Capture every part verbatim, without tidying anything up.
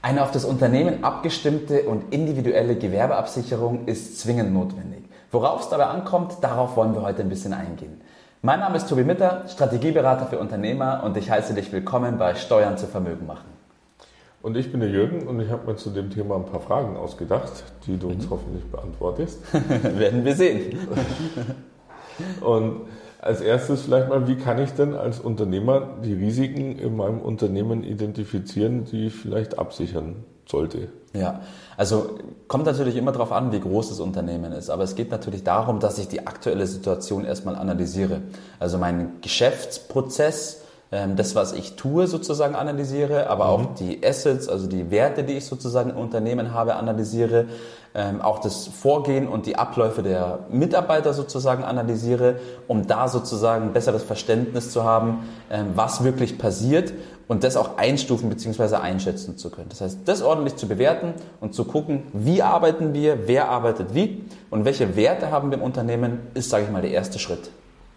Eine auf das Unternehmen abgestimmte und individuelle Gewerbeabsicherung ist zwingend notwendig. Worauf es dabei ankommt, darauf wollen wir heute ein bisschen eingehen. Mein Name ist Tobi Mitter, Strategieberater für Unternehmer und ich heiße dich willkommen bei Steuern zu Vermögen machen. Und ich bin der Jürgen und ich habe mir zu dem Thema ein paar Fragen ausgedacht, die du uns mhm. hoffentlich beantwortest. Werden wir sehen. Und als erstes vielleicht mal, wie kann ich denn als Unternehmer die Risiken in meinem Unternehmen identifizieren, die ich vielleicht absichern sollte? Ja, also kommt natürlich immer darauf an, wie groß das Unternehmen ist. Aber es geht natürlich darum, dass ich die aktuelle Situation erstmal analysiere. Also meinen Geschäftsprozess, das, was ich tue, sozusagen analysiere, aber auch mhm. die Assets, also die Werte, die ich sozusagen im Unternehmen habe, analysiere, ähm, auch das Vorgehen und die Abläufe der Mitarbeiter sozusagen analysiere, um da sozusagen ein besseres Verständnis zu haben, ähm, was wirklich passiert und das auch einstufen bzw. einschätzen zu können. Das heißt, das ordentlich zu bewerten und zu gucken, wie arbeiten wir, wer arbeitet wie und welche Werte haben wir im Unternehmen, ist, sage ich mal, der erste Schritt.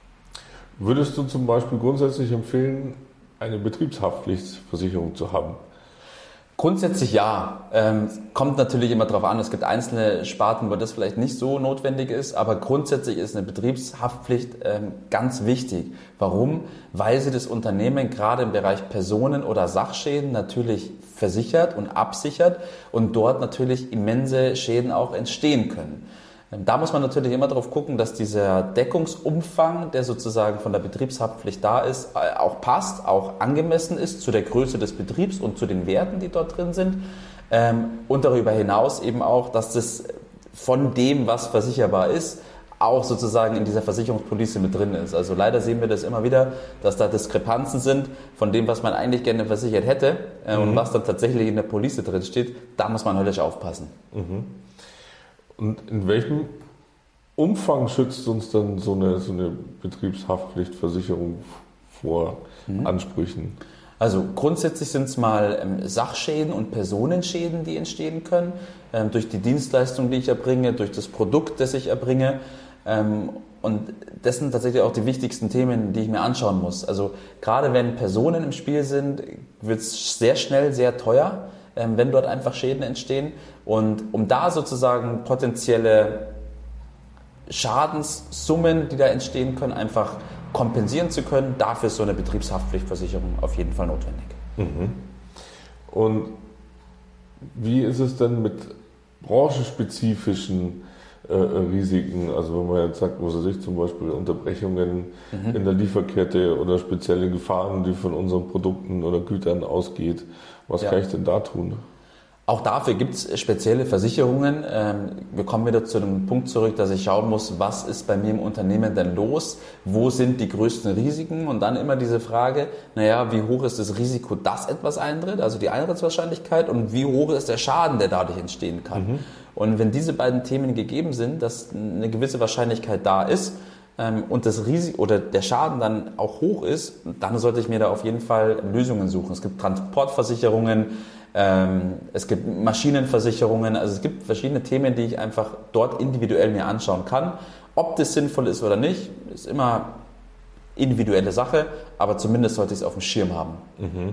Würdest du zum Beispiel grundsätzlich empfehlen, eine Betriebshaftpflichtversicherung zu haben? Grundsätzlich ja. Ähm, kommt natürlich immer darauf an, es gibt einzelne Sparten, wo das vielleicht nicht so notwendig ist, aber grundsätzlich ist eine Betriebshaftpflicht ähm, ganz wichtig. Warum? Weil sie das Unternehmen gerade im Bereich Personen- oder Sachschäden natürlich versichert und absichert und dort natürlich immense Schäden auch entstehen können. Da muss man natürlich immer darauf gucken, dass dieser Deckungsumfang, der sozusagen von der Betriebshaftpflicht da ist, auch passt, auch angemessen ist zu der Größe des Betriebs und zu den Werten, die dort drin sind. Und darüber hinaus eben auch, dass das von dem, was versicherbar ist, auch sozusagen in dieser Versicherungspolice mit drin ist. Also leider sehen wir das immer wieder, dass da Diskrepanzen sind von dem, was man eigentlich gerne versichert hätte mhm. und was dann tatsächlich in der Police drin steht. Da muss man höllisch aufpassen. Mhm. Und in welchem Umfang schützt uns dann so eine, so eine Betriebshaftpflichtversicherung vor mhm. Ansprüchen? Also grundsätzlich sind es mal ähm, Sachschäden und Personenschäden, die entstehen können, ähm, durch die Dienstleistung, die ich erbringe, durch das Produkt, das ich erbringe. Ähm, und das sind tatsächlich auch die wichtigsten Themen, die ich mir anschauen muss. Also gerade wenn Personen im Spiel sind, wird es sehr schnell sehr teuer, wenn dort einfach Schäden entstehen. Und um da sozusagen potenzielle Schadenssummen, die da entstehen können, einfach kompensieren zu können, dafür ist so eine Betriebshaftpflichtversicherung auf jeden Fall notwendig. Mhm. Und wie ist es denn mit branchenspezifischen äh, Risiken? Also wenn man jetzt sagt, was weiß ich, zum Beispiel Unterbrechungen mhm. in der Lieferkette oder spezielle Gefahren, die von unseren Produkten oder Gütern ausgeht. Was ja. kann ich denn da tun? Auch dafür gibt es spezielle Versicherungen. Wir kommen wieder zu dem Punkt zurück, dass ich schauen muss, was ist bei mir im Unternehmen denn los? Wo sind die größten Risiken? Und dann immer diese Frage, naja, wie hoch ist das Risiko, dass etwas eintritt, also die Eintrittswahrscheinlichkeit, und wie hoch ist der Schaden, der dadurch entstehen kann? Mhm. Und wenn diese beiden Themen gegeben sind, dass eine gewisse Wahrscheinlichkeit da ist, und das Risiko oder der Schaden dann auch hoch ist, dann sollte ich mir da auf jeden Fall Lösungen suchen. Es gibt Transportversicherungen, ähm, es gibt Maschinenversicherungen, also es gibt verschiedene Themen, die ich einfach dort individuell mir anschauen kann. Ob das sinnvoll ist oder nicht, ist immer individuelle Sache, aber zumindest sollte ich es auf dem Schirm haben. Mhm.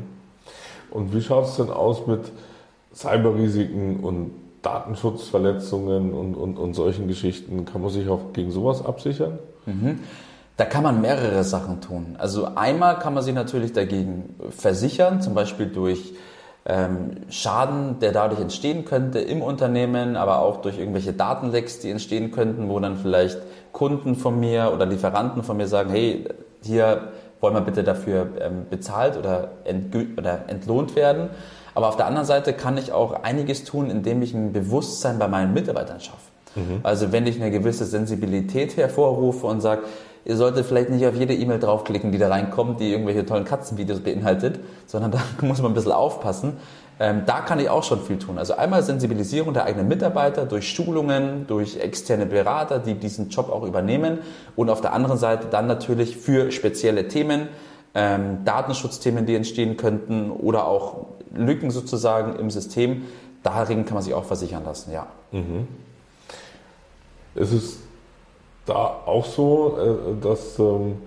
Und wie schaut es denn aus mit Cyberrisiken und Datenschutzverletzungen und, und, und solchen Geschichten? Kann man sich auch gegen sowas absichern? Mhm. Da kann man mehrere Sachen tun. Also einmal kann man sich natürlich dagegen versichern, zum Beispiel durch ähm, Schaden, der dadurch entstehen könnte im Unternehmen, aber auch durch irgendwelche Datenlecks, die entstehen könnten, wo dann vielleicht Kunden von mir oder Lieferanten von mir sagen, hey, hier wollen wir bitte dafür ähm, bezahlt oder, entgü- oder entlohnt werden. Aber auf der anderen Seite kann ich auch einiges tun, indem ich ein Bewusstsein bei meinen Mitarbeitern schaffe. Mhm. Also wenn ich eine gewisse Sensibilität hervorrufe und sage, ihr solltet vielleicht nicht auf jede E-Mail draufklicken, die da reinkommt, die irgendwelche tollen Katzenvideos beinhaltet, sondern da muss man ein bisschen aufpassen. Ähm, da kann ich auch schon viel tun. Also einmal Sensibilisierung der eigenen Mitarbeiter durch Schulungen, durch externe Berater, die diesen Job auch übernehmen. Und auf der anderen Seite dann natürlich für spezielle Themen, ähm, Datenschutzthemen, die entstehen könnten oder auch Lücken sozusagen im System. Darin kann man sich auch versichern lassen, ja. Mhm. Ist es da auch so, dass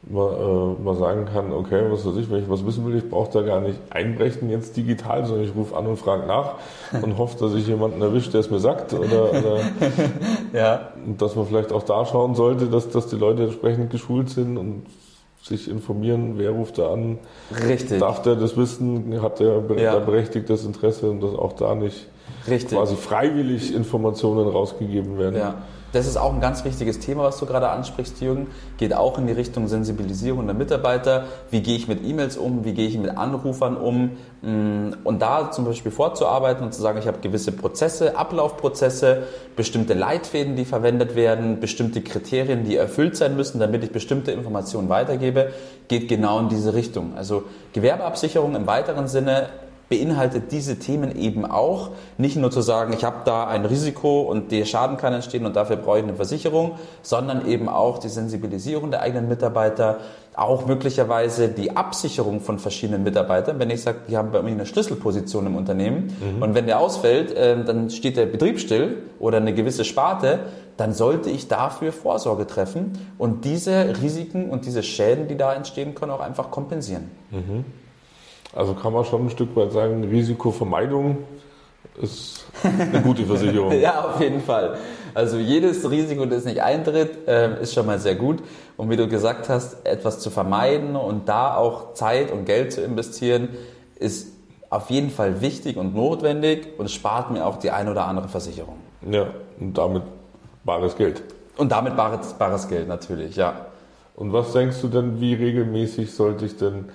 man, äh, man sagen kann, okay, was weiß ich, wenn ich was wissen will, ich brauche da gar nicht einbrechen jetzt digital, sondern ich rufe an und frage nach und hoffe, dass ich jemanden erwische, der es mir sagt. Oder, oder ja. Dass man vielleicht auch da schauen sollte, dass, dass die Leute entsprechend geschult sind und sich informieren, wer ruft da an, Richtig. Darf der das wissen, hat der ja. berechtigtes Interesse und dass auch da nicht Richtig. quasi freiwillig Informationen rausgegeben werden. Ja. Das ist auch ein ganz wichtiges Thema, was du gerade ansprichst, Jürgen. Geht auch in die Richtung Sensibilisierung der Mitarbeiter. Wie gehe ich mit E-Mails um? Wie gehe ich mit Anrufern um? Und da zum Beispiel vorzuarbeiten und zu sagen, ich habe gewisse Prozesse, Ablaufprozesse, bestimmte Leitfäden, die verwendet werden, bestimmte Kriterien, die erfüllt sein müssen, damit ich bestimmte Informationen weitergebe, geht genau in diese Richtung. Also Gewerbeabsicherung im weiteren Sinne beinhaltet diese Themen eben auch. Nicht nur zu sagen, ich habe da ein Risiko und der Schaden kann entstehen und dafür brauche ich eine Versicherung, sondern eben auch die Sensibilisierung der eigenen Mitarbeiter, auch möglicherweise die Absicherung von verschiedenen Mitarbeitern. Wenn ich sage, die haben bei mir eine Schlüsselposition im Unternehmen mhm. und wenn der ausfällt, dann steht der Betrieb still oder eine gewisse Sparte, dann sollte ich dafür Vorsorge treffen und diese Risiken und diese Schäden, die da entstehen können, auch einfach kompensieren. Mhm. Also kann man schon ein Stück weit sagen, Risikovermeidung ist eine gute Versicherung. Ja, auf jeden Fall. Also jedes Risiko, das nicht eintritt, ist schon mal sehr gut. Und wie du gesagt hast, etwas zu vermeiden und da auch Zeit und Geld zu investieren, ist auf jeden Fall wichtig und notwendig und spart mir auch die eine oder andere Versicherung. Ja, und damit bares Geld. Und damit bares, bares Geld natürlich, ja. Und was denkst du denn, wie regelmäßig sollte ich denn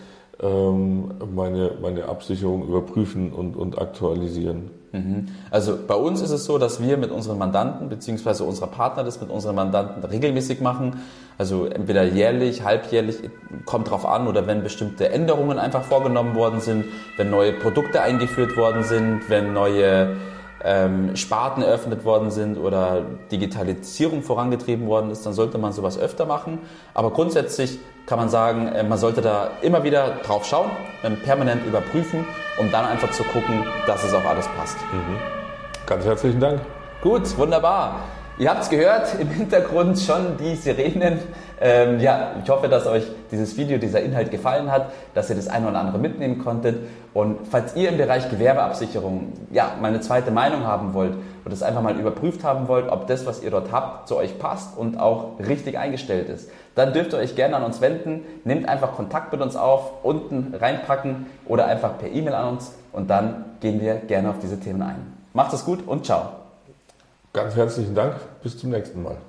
meine, meine Absicherung überprüfen und, und aktualisieren? Also bei uns ist es so, dass wir mit unseren Mandanten bzw. unserer Partner das mit unseren Mandanten regelmäßig machen. Also entweder jährlich, halbjährlich, kommt drauf an, oder wenn bestimmte Änderungen einfach vorgenommen worden sind, wenn neue Produkte eingeführt worden sind, wenn neue ähm, Sparten eröffnet worden sind oder Digitalisierung vorangetrieben worden ist, dann sollte man sowas öfter machen. Aber grundsätzlich kann man sagen, man sollte da immer wieder drauf schauen, permanent überprüfen, um dann einfach zu gucken, dass es auch alles passt. Mhm. Ganz herzlichen Dank. Gut, wunderbar. Ihr habt es gehört, im Hintergrund schon die Sirenen. Ähm, ja, ich hoffe, dass euch dieses Video, dieser Inhalt gefallen hat, dass ihr das eine oder andere mitnehmen konntet. Und falls ihr im Bereich Gewerbeabsicherung ja, mal eine zweite Meinung haben wollt oder es einfach mal überprüft haben wollt, ob das, was ihr dort habt, zu euch passt und auch richtig eingestellt ist, dann dürft ihr euch gerne an uns wenden. Nehmt einfach Kontakt mit uns auf, unten reinpacken oder einfach per E-Mail an uns und dann gehen wir gerne auf diese Themen ein. Macht es gut und ciao. Ganz herzlichen Dank. Bis zum nächsten Mal.